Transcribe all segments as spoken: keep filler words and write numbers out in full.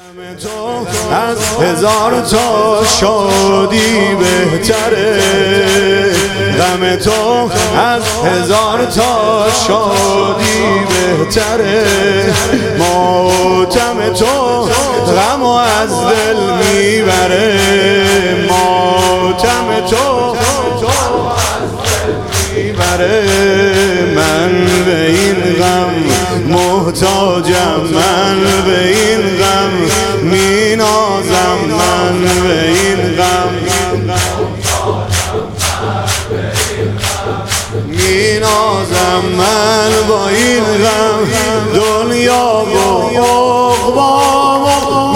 تو از هزار تا شادی بهتره، غم تو از هزار تا شادی بهتره، ماتم تو غم از دل میبره، ماتم تو میبره. من به این غم محتاجم، من به این غم مینازم، من به این غم مینازم، من با این غم دنیا و عقبامو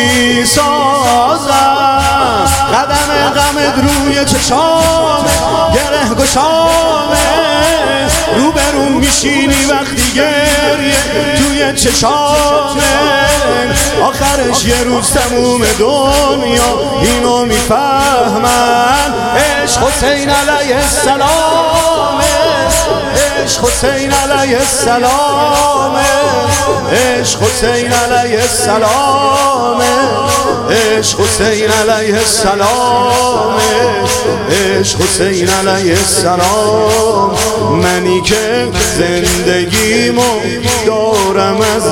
میسازم. قدم غمت روی چشامه، گره گشامه، روبرون میشینی وقتی گریه توی چشامه، آخرش یه روز تموم دنیا اینو میفهمن. عشق حسین علیه السلام، عشق حسین علیه السلام، عشق حسین علیه السلام، عشق حسین علیه السلام، عشق حسین علیه السلام. منی که زندگیمو دارم از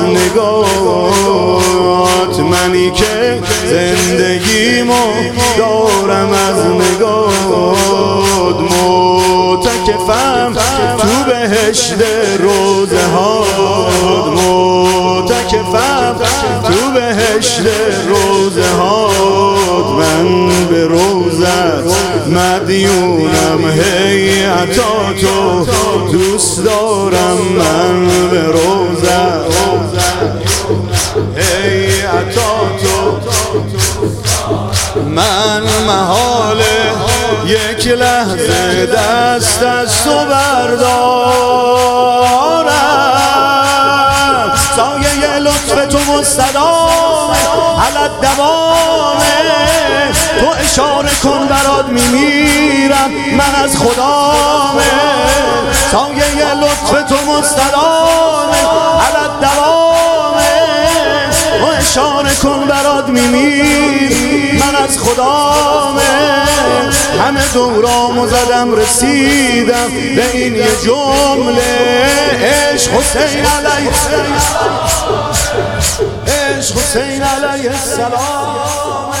نگات، منی که زندگیمو دارم از نگات، متکفم تو بهشت روزه هات، متکفم تو بهشت روزه هات. من به روزت مدیونم، هیئتاتو دوست دارم، من به روزت هیئتاتو. من محاله یک لحظه دست از تو بردارم، سایه لطف تو مستدامه علت دوامه، تو اشاره کن برات میمیرم من از خدامه، سایه لطف تو مستدامه علت دوامه، تو اشاره کن برات میمیرم من از خدامه. همه دورامو زدم رسیدم به این یه جمله، عشق حسین علیه السلام، عشق حسین علیه السلام.